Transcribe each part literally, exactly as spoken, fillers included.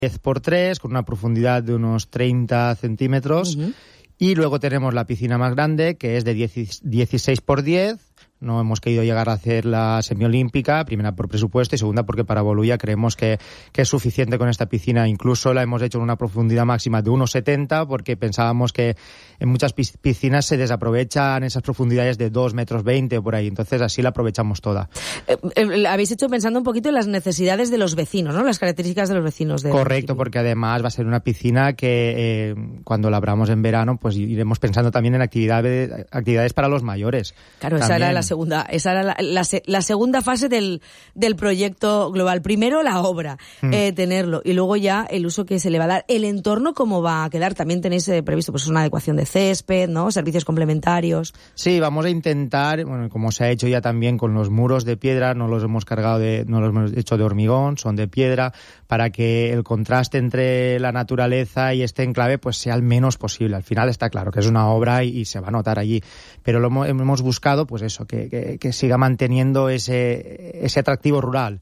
diez por tres, con una profundidad de unos treinta centímetros. Uh-huh. Y luego tenemos la piscina más grande, que es de dieciséis por diez. No hemos querido llegar a hacer la semiolímpica, primera por presupuesto y segunda porque para Bolulla creemos que, que es suficiente con esta piscina. Incluso la hemos hecho en una profundidad máxima de uno setenta porque pensábamos que en muchas piscinas se desaprovechan esas profundidades de dos metros veinte o por ahí. Entonces así la aprovechamos toda. Eh, eh, habéis hecho pensando un poquito en las necesidades de los vecinos, ¿no? Las características de los vecinos. De Correcto, porque además va a ser una piscina que eh, cuando la abramos en verano pues iremos pensando también en actividades, actividades para los mayores. Claro, también. Esa era la segunda, esa era la, la, la segunda fase del, del proyecto global. Primero la obra, mm. eh, tenerlo, y luego ya el uso que se le va a dar. El entorno, ¿cómo va a quedar? También tenéis eh, previsto pues una adecuación de césped, ¿no? Servicios complementarios. Sí, vamos a intentar, bueno, como se ha hecho ya también con los muros de piedra, no los hemos cargado de, no los hemos hecho de hormigón, son de piedra, para que el contraste entre la naturaleza y este enclave pues sea el menos posible. Al final está claro que es una obra y, y se va a notar allí, pero lo hemos, hemos buscado pues eso, que Que, que siga manteniendo ese, ese atractivo rural.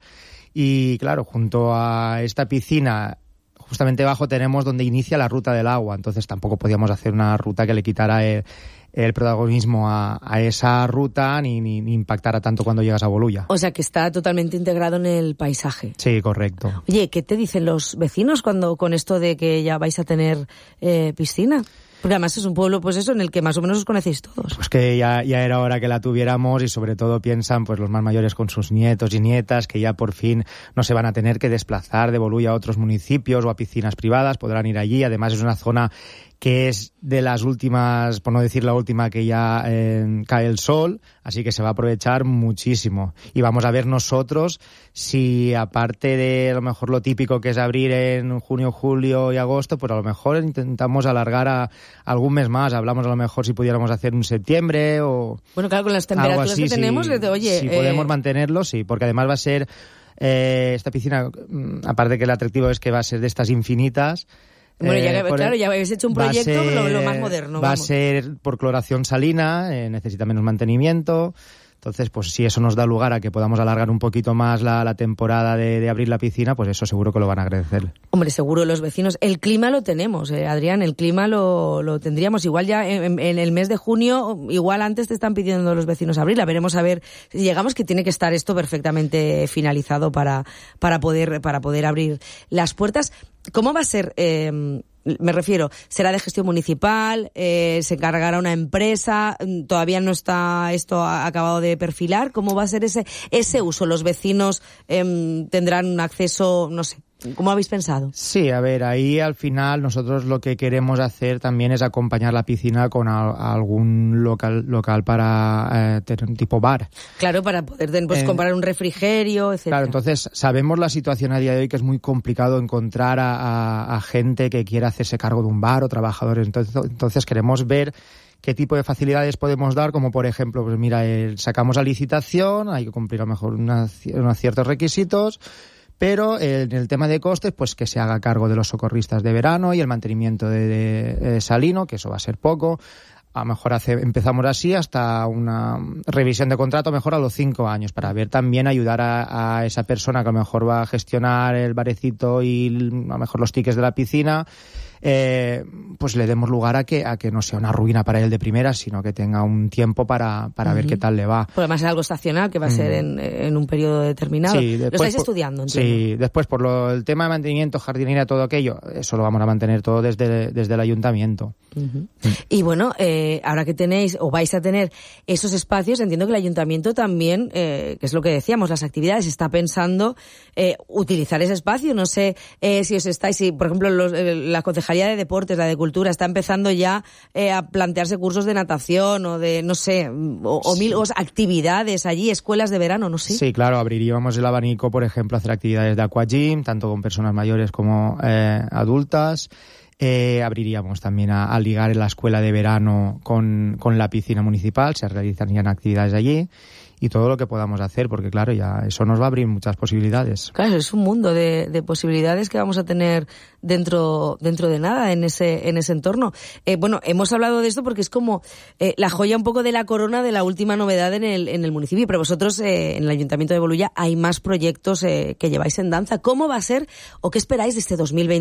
Y claro, junto a esta piscina, justamente abajo tenemos donde inicia la ruta del agua, entonces tampoco podíamos hacer una ruta que le quitara el, el protagonismo a, a esa ruta ni, ni, ni impactara tanto cuando llegas a Bolulla. O sea, que está totalmente integrado en el paisaje. Sí, correcto. Oye, ¿qué te dicen los vecinos cuando con esto de que ya vais a tener eh, piscina? Porque además es un pueblo, pues eso, en el que más o menos os conocéis todos. Pues que ya, ya era hora que la tuviéramos y sobre todo piensan pues los más mayores con sus nietos y nietas que ya por fin no se van a tener que desplazar de Bolulla a otros municipios o a piscinas privadas, podrán ir allí. Además es una zona que es de las últimas, por no decir la última, que ya eh, cae el sol, así que se va a aprovechar muchísimo. Y vamos a ver nosotros si, aparte de a lo mejor lo típico que es abrir en junio, julio y agosto, pues a lo mejor intentamos alargar a algún mes más. Hablamos a lo mejor si pudiéramos hacer un septiembre o... Bueno, claro, con las temperaturas así, que tenemos, si, oye... Si eh... podemos mantenerlo, sí, porque además va a ser... Eh, esta piscina, aparte que el atractivo es que va a ser de estas infinitas... Bueno, ya, eh, claro, ya habéis hecho un proyecto ser, lo, lo más moderno. Va vamos. a ser por cloración salina, eh, necesita menos mantenimiento. Entonces, pues si eso nos da lugar a que podamos alargar un poquito más la, la temporada de, de abrir la piscina, pues eso seguro que lo van a agradecer. Hombre, seguro los vecinos. El clima lo tenemos, eh, Adrián, el clima lo, lo tendríamos. Igual ya en, en el mes de junio, igual antes te están pidiendo los vecinos abrirla. Veremos a ver si llegamos, que tiene que estar esto perfectamente finalizado para, para, poder, para poder abrir las puertas. ¿Cómo va a ser...? Eh, Me refiero, ¿será de gestión municipal? Eh, ¿Se encargará una empresa? ¿Todavía no está esto acabado de perfilar? ¿Cómo va a ser ese ese uso? ¿Los vecinos eh, tendrán acceso, no sé? ¿Cómo habéis pensado? Sí, a ver, ahí al final nosotros lo que queremos hacer también es acompañar la piscina con a, a algún local local para eh, tener un tipo bar. Claro, para poder pues, eh, comprar un refrigerio, etcétera. Claro, entonces sabemos la situación a día de hoy que es muy complicado encontrar a, a, a gente que quiera hacerse cargo de un bar o trabajadores. Entonces, entonces queremos ver qué tipo de facilidades podemos dar, como por ejemplo, pues mira, el, sacamos a licitación, hay que cumplir a lo mejor una, unos ciertos requisitos, pero en el tema de costes, pues que se haga cargo de los socorristas de verano y el mantenimiento de, de, de Salino, que eso va a ser poco. A lo mejor hace, empezamos así hasta una revisión de contrato, mejor a los cinco años, para ver también ayudar a, a esa persona que a lo mejor va a gestionar el barecito y a lo mejor los tickets de la piscina. Eh, pues le demos lugar a que a que no sea una ruina para él de primera, sino que tenga un tiempo para para uh-huh. ver qué tal le va. Pues además es algo estacional que va a ser uh-huh. en, en un periodo determinado. Sí, después, lo estáis por, estudiando, entiendo. Sí, después por lo, el tema de mantenimiento, jardinería, todo aquello, eso lo vamos a mantener todo desde, desde el ayuntamiento. Uh-huh. Uh-huh. Y bueno, eh, ahora que tenéis o vais a tener esos espacios, entiendo que el ayuntamiento también, eh, que es lo que decíamos, las actividades, está pensando eh, utilizar ese espacio. No sé eh, si os estáis, si por ejemplo los, eh, la concejalía de Deportes, la de Cultura, está empezando ya eh, a plantearse cursos de natación o de, no sé, o, o mil o actividades allí, escuelas de verano, no sé. Sí, claro, abriríamos el abanico, por ejemplo, a hacer actividades de aquagym, tanto con personas mayores como eh, adultas. Eh, abriríamos también a, a ligar en la escuela de verano con, con la piscina municipal, se realizarían actividades allí. y todo lo que podamos hacer, porque claro, ya eso nos va a abrir muchas posibilidades. Claro, es un mundo de, de posibilidades que vamos a tener dentro dentro de nada en ese en ese entorno. Eh, bueno, hemos hablado de esto porque es como eh, la joya un poco de la corona de la última novedad en el en el municipio, pero vosotros eh, en el Ayuntamiento de Bolulla hay más proyectos eh, que lleváis en danza. ¿Cómo va a ser o qué esperáis de este dos mil veinte?